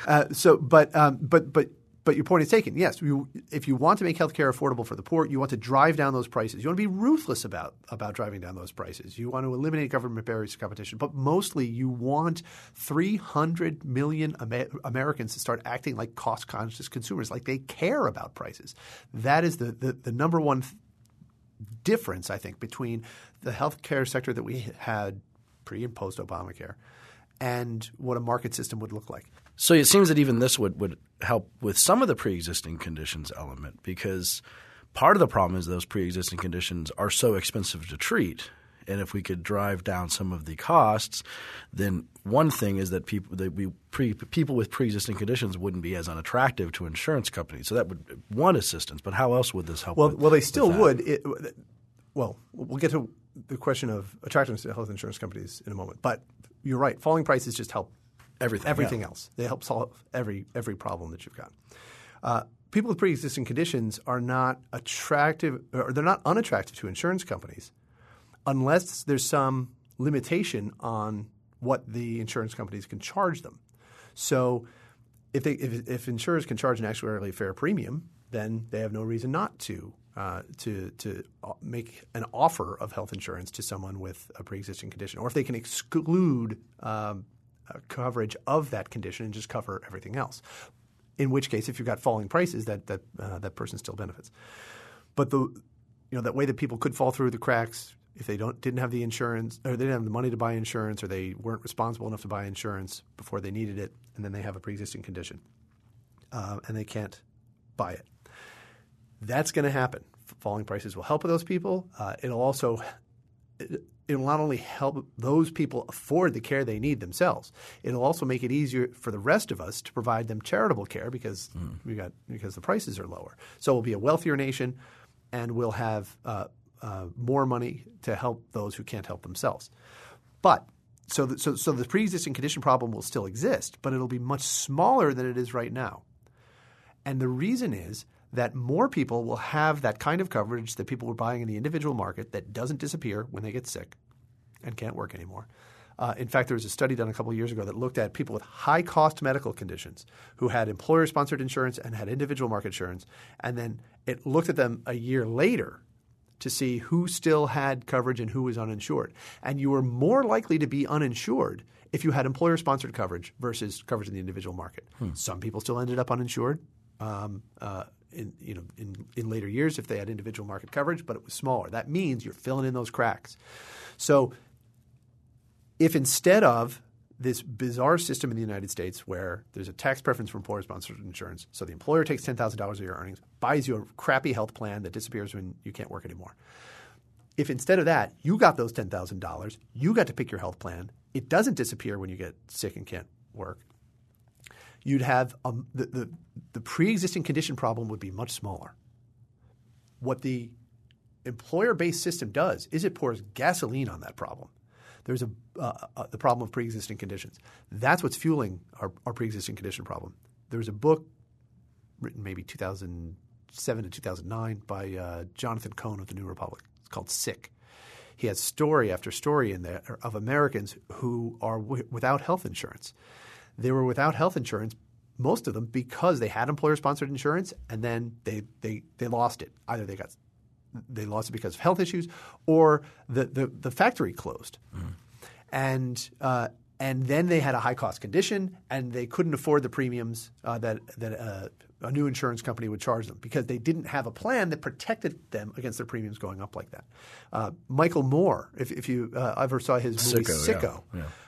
But your point is taken. Yes, if you want to make healthcare affordable for the poor, you want to drive down those prices. You want to be ruthless about driving down those prices. You want to eliminate government barriers to competition. But mostly you want 300 million Americans to start acting like cost-conscious consumers, like they care about prices. That is the number one difference, I think, between the healthcare sector that we had pre- and post-Obamacare and what a market system would look like. So it seems that even this would help with some of the pre-existing conditions element, because part of the problem is those pre-existing conditions are so expensive to treat. And if we could drive down some of the costs, then one thing is that people with pre-existing conditions wouldn't be as unattractive to insurance companies. So that would be one assistance. But how else would this help? Well, they still would. We'll get to the question of attractiveness to health insurance companies in a moment. But you're right. Falling prices just help everything else. They help solve every problem that you've got. People with pre-existing conditions are not attractive, or they're not unattractive to insurance companies, unless there's some limitation on what the insurance companies can charge them. So if insurers can charge an actuarially fair premium, then they have no reason not to make an offer of health insurance to someone with a pre-existing condition. Or if they can exclude coverage of that condition and just cover everything else, in which case if you've got falling prices, that person still benefits. But that way that people could fall through the cracks if they didn't have the insurance, or they didn't have the money to buy insurance, or they weren't responsible enough to buy insurance before they needed it, and then they have a pre-existing condition and they can't buy it. That's going to happen. Falling prices will help those people. It'll not only help those people afford the care they need themselves, it'll also make it easier for the rest of us to provide them charitable care because the prices are lower. So we'll be a wealthier nation, and we'll have more money to help those who can't help themselves. But so the pre-existing condition problem will still exist, but it'll be much smaller than it is right now. And the reason is that more people will have that kind of coverage that people were buying in the individual market that doesn't disappear when they get sick and can't work anymore. In fact, there was a study done a couple of years ago that looked at people with high-cost medical conditions who had employer-sponsored insurance and had individual market insurance, and then it looked at them a year later to see who still had coverage and who was uninsured. And you were more likely to be uninsured if you had employer-sponsored coverage versus coverage in the individual market. Some people still ended up uninsured in later years if they had individual market coverage, but it was smaller. That means you're filling in those cracks. So if instead of this bizarre system in the United States where there's a tax preference for employer-sponsored insurance, so the employer takes $10,000 of your earnings, buys you a crappy health plan that disappears when you can't work anymore. If instead of that you got those $10,000, you got to pick your health plan, it doesn't disappear when you get sick and can't work, you'd have the pre-existing condition problem would be much smaller. What the employer-based system does is it pours gasoline on that problem. There's the problem of pre-existing conditions. That's what's fueling our pre-existing condition problem. There's a book written maybe 2007 to 2009 by Jonathan Cohn of the New Republic. It's called Sick. He has story after story in there of Americans who are without health insurance. They were without health insurance, most of them, because they had employer-sponsored insurance and then they lost it. Either they lost it because of health issues, or the factory closed, and then they had a high cost condition, and they couldn't afford the premiums that a new insurance company would charge them because they didn't have a plan that protected them against their premiums going up like that. Michael Moore, if you ever saw his movie Sicko.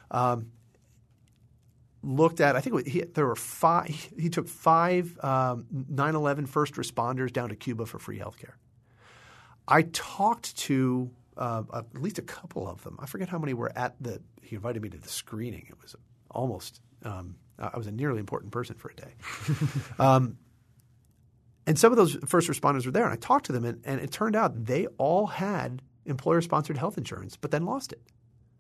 Looked at, I think there were five. He took 5 9/11 first responders down to Cuba for free health care. I talked to at least a couple of them. I forget how many were at he invited me to the screening. It was almost I was a nearly important person for a day. And some of those first responders were there, and I talked to them, and it turned out they all had employer-sponsored health insurance but then lost it.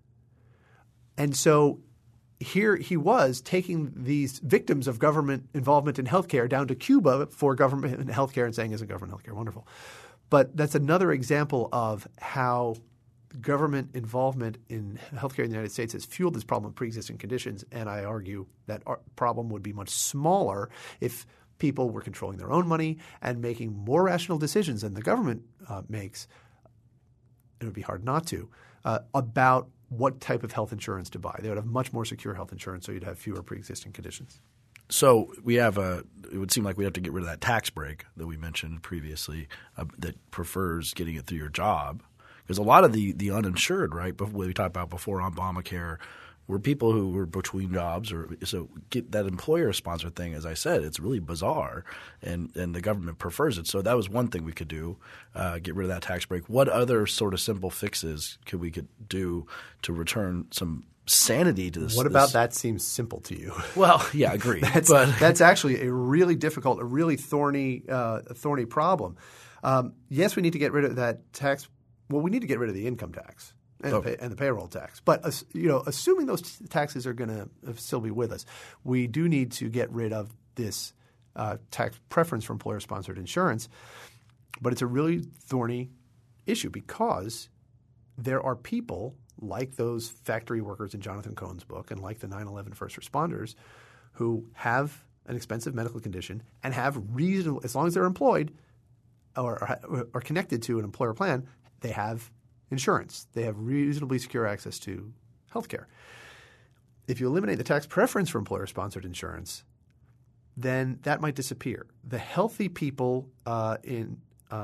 And so here he was taking these victims of government involvement in healthcare down to Cuba for government healthcare and saying, isn't government healthcare wonderful? But that's another example of how government involvement in healthcare in the United States has fueled this problem of pre-existing conditions, and I argue that our problem would be much smaller if people were controlling their own money and making more rational decisions than the government makes. It would be hard not to about what type of health insurance to buy. They would have much more secure health insurance, so you'd have fewer pre-existing conditions. So we have it would seem like we have to get rid of that tax break that we mentioned previously that prefers getting it through your job. Because a lot of the uninsured, right, we talked about before Obamacare, were people who were between jobs, so get that employer-sponsored thing. As I said, it's really bizarre, and the government prefers it. So that was one thing we could do, get rid of that tax break. What other sort of simple fixes could we do to return some sanity to this? What about that seems simple to you? Well, yeah, agreed. That's actually a really difficult, a really thorny problem. Yes, we need to get rid of that tax. Well, we need to get rid of the income tax. And the payroll tax. But assuming those taxes are going to still be with us, we do need to get rid of this tax preference for employer-sponsored insurance. But it's a really thorny issue because there are people like those factory workers in Jonathan Cohn's book and like the 9/11 first responders who have an expensive medical condition and have reasonable – as long as they're employed or are connected to an employer plan, they have – insurance. They have reasonably secure access to health care. If you eliminate the tax preference for employer-sponsored insurance, then that might disappear. The healthy people in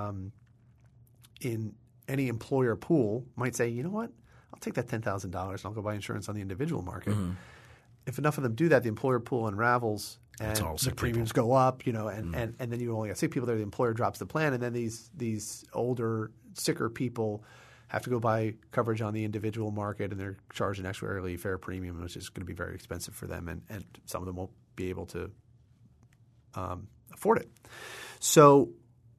any employer pool might say, you know what, I'll take that $10,000 and I'll go buy insurance on the individual market. Mm-hmm. If enough of them do that, the employer pool unravels and the premiums go up, and then you only have sick people there. The employer drops the plan, and then these older, sicker people have to go buy coverage on the individual market, and they're charged an actuarially fair premium, which is going to be very expensive for them, and some of them won't be able to afford it. So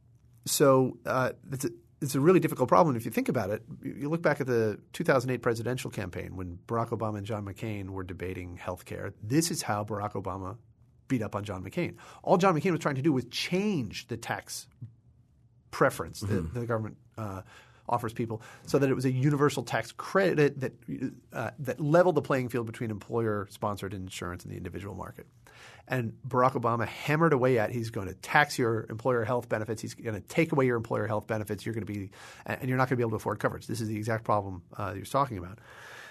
it's a really difficult problem. If you think about it, you look back at the 2008 presidential campaign when Barack Obama and John McCain were debating health care. This is how Barack Obama beat up on John McCain. All John McCain was trying to do was change the tax preference that the government offers people, so that it was a universal tax credit that leveled the playing field between employer-sponsored insurance and the individual market. And Barack Obama hammered away at he's going to tax your employer health benefits. He's going to take away your employer health benefits. You're not going to be able to afford coverage. This is the exact problem you're talking about.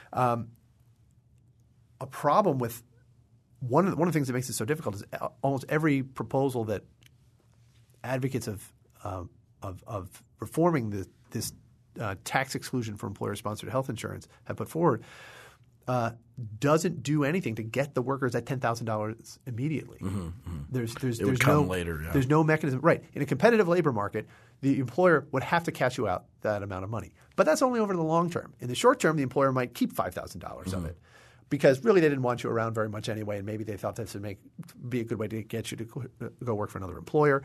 A problem with one of the things that makes it so difficult is almost every proposal that advocates of reforming this tax exclusion for employer-sponsored health insurance have put forward doesn't do anything to get the workers at $10,000 immediately. There's no mechanism. Right. In a competitive labor market, the employer would have to cash you out that amount of money. But that's only over the long term. In the short term, the employer might keep $5,000 of it because really they didn't want you around very much anyway, and maybe they thought this would be a good way to get you to go work for another employer.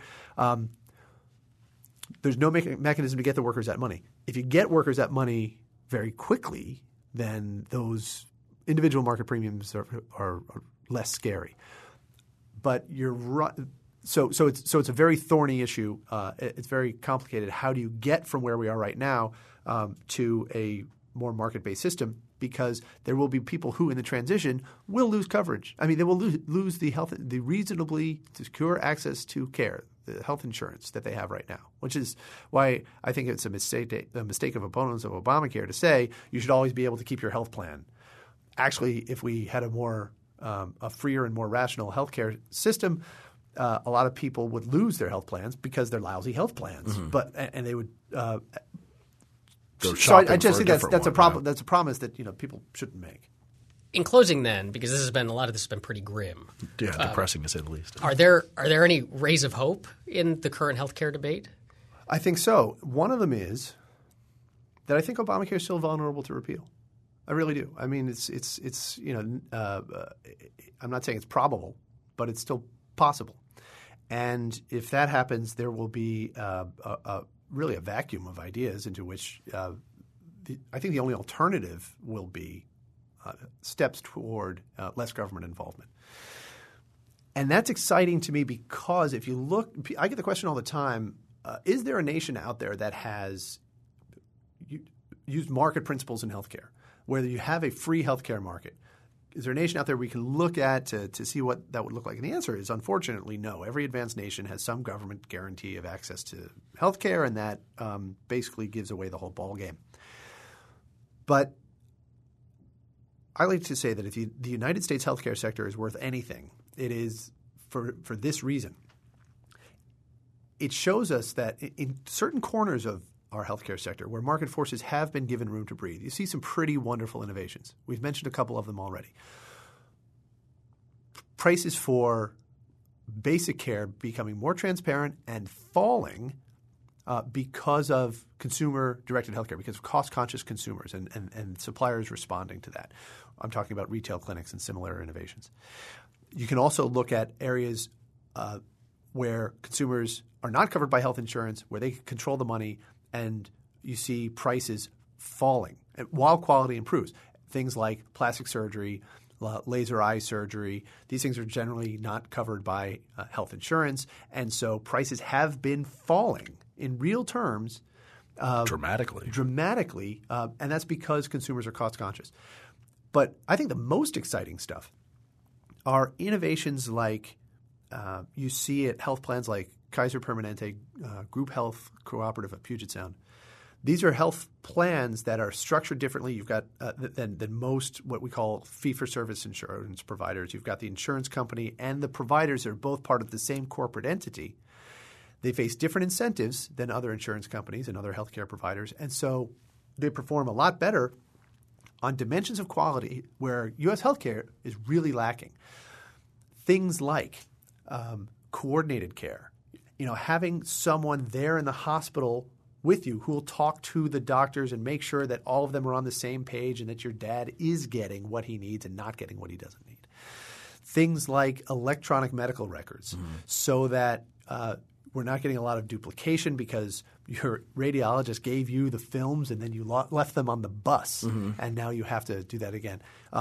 There's no mechanism to get the workers that money. If you get workers that money very quickly, then those individual market premiums are less scary. But you're right. So it's a very thorny issue. It's very complicated. How do you get from where we are right now to a more market-based system? Because there will be people who, in the transition, will lose coverage. I mean, they will lose the reasonably secure access to care, the health insurance that they have right now, which is why I think it's a mistake of opponents of Obamacare to say you should always be able to keep your health plan. Actually, if we had a freer and more rational healthcare system, a lot of people would lose their health plans because they're lousy health plans. And they would. So I just think that's a problem. That's a promise that people shouldn't make. In closing, then, because a lot of this has been pretty grim. Yeah, depressing to say the least. Are there any rays of hope in the current healthcare debate? I think so. One of them is that I think Obamacare is still vulnerable to repeal. I really do. I mean, it's I'm not saying it's probable, but it's still possible. And if that happens, there will be really a vacuum of ideas into which I think the only alternative will be steps toward less government involvement. And that's exciting to me because if you look – I get the question all the time, is there a nation out there that has used market principles in healthcare, where you have a free healthcare market? Is there a nation out there we can look at to see what that would look like? And the answer is, unfortunately, no. Every advanced nation has some government guarantee of access to healthcare, and that basically gives away the whole ballgame. But I like to say that if the United States healthcare sector is worth anything, it is for this reason. It shows us that in certain corners of our healthcare sector, where market forces have been given room to breathe, you see some pretty wonderful innovations. We've mentioned a couple of them already. Prices for basic care becoming more transparent and falling because of consumer-directed healthcare, because of cost-conscious consumers and suppliers responding to that. I'm talking about retail clinics and similar innovations. You can also look at areas where consumers are not covered by health insurance, where they control the money, and you see prices falling while quality improves. Things like plastic surgery, laser eye surgery, these things are generally not covered by health insurance, and so prices have been falling in real terms dramatically, and that's because consumers are cost conscious. But I think the most exciting stuff are innovations like you see at health plans like Kaiser Permanente, Group Health Cooperative of Puget Sound. These are health plans that are structured differently. You've got than most what we call fee-for-service insurance providers. You've got the insurance company and the providers are both part of the same corporate entity. They face different incentives than other insurance companies and other healthcare providers, and so they perform a lot better on dimensions of quality where U.S. healthcare is really lacking. Things like coordinated care. Having someone there in the hospital with you who will talk to the doctors and make sure that all of them are on the same page and that your dad is getting what he needs and not getting what he doesn't need. Things like electronic medical records so that we're not getting a lot of duplication because your radiologist gave you the films and then you left them on the bus and now you have to do that again.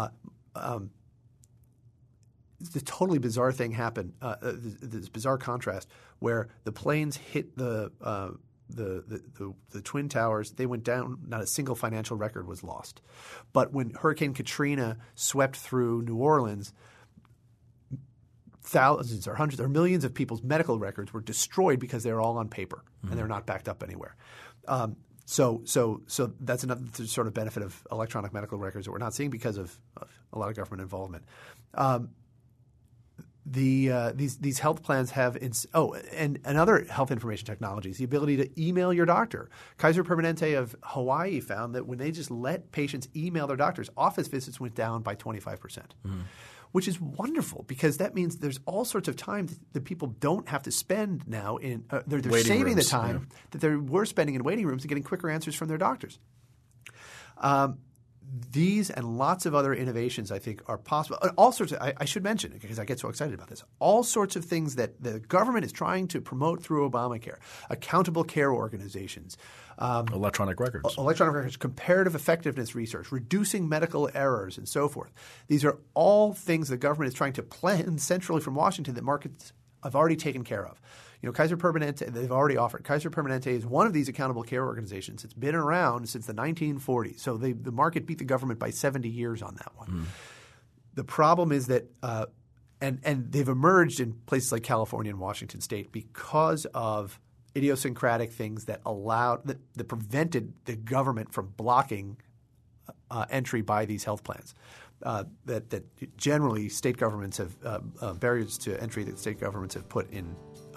The totally bizarre thing happened, this bizarre contrast where the planes hit the the Twin Towers, they went down. Not a single financial record was lost. But when Hurricane Katrina swept through New Orleans, thousands or hundreds or millions of people's medical records were destroyed because they're all on paper and they're not backed up anywhere. So that's another sort of benefit of electronic medical records that we're not seeing because of a lot of government involvement. These health plans have and other health information technologies, the ability to email your doctor. Kaiser Permanente of Hawaii found that when they just let patients email their doctors, office visits went down by 25%, which is wonderful because that means there's all sorts of time that people don't have to spend now in they're saving the time that they were spending in waiting rooms and getting quicker answers from their doctors. These and lots of other innovations, I think, are possible. All sorts of – I should mention because I get so excited about this. All sorts of things that the government is trying to promote through Obamacare, accountable care organizations. Electronic records. Comparative effectiveness research, reducing medical errors, and so forth. These are all things the government is trying to plan centrally from Washington that markets have already taken care of. Kaiser Permanente, they've already offered. Kaiser Permanente is one of these accountable care organizations. It's been around since the 1940s. So the market beat the government by 70 years on that one. The problem is that and they've emerged in places like California and Washington State because of idiosyncratic things that that prevented the government from blocking entry by these health plans. That generally state governments have barriers to entry that state governments have put in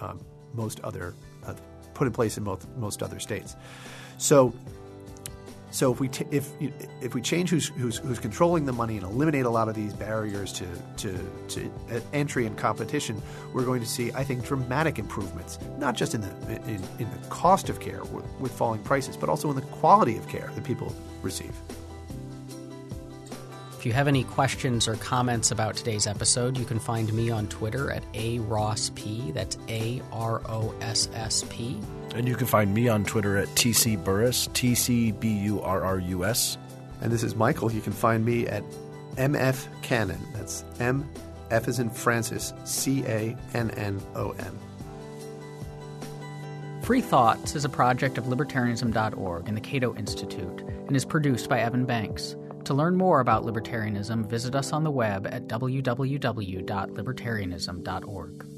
put in place in most other states. So if we change who's controlling the money and eliminate a lot of these barriers to entry and competition, we're going to see, I think, dramatic improvements, not just in the cost of care with falling prices, but also in the quality of care that people receive. If you have any questions or comments about today's episode, you can find me on Twitter at ARossP. That's ARossP. And you can find me on Twitter at TCBurrus, TCBurrus. And this is Michael. You can find me at MF Cannon. That's M, F as in Francis, CANNON. Free Thoughts is a project of libertarianism.org and the Cato Institute and is produced by Evan Banks. To learn more about libertarianism, visit us on the web at www.libertarianism.org.